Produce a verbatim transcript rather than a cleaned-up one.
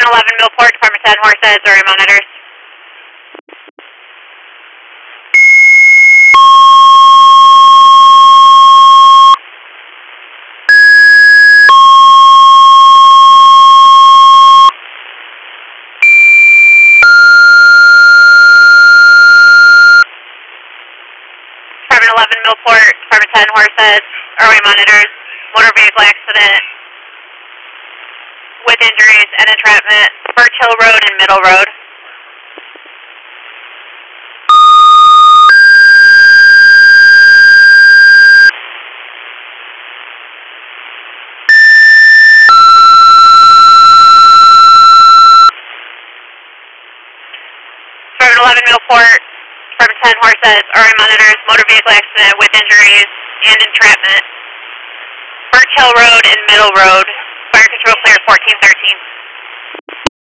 eleven Millport, Department ten, horses, area monitors. Department eleven Millport, Department ten, horses, area monitors, motor vehicle accident with injuries and entrapment, Birch Hill Road and Middle Road. Department eleven Millport, Department ten, horses, area monitors, motor vehicle accident with injuries and entrapment, Birch Hill Road and Middle Road. Fire control clear fourteen thirteen.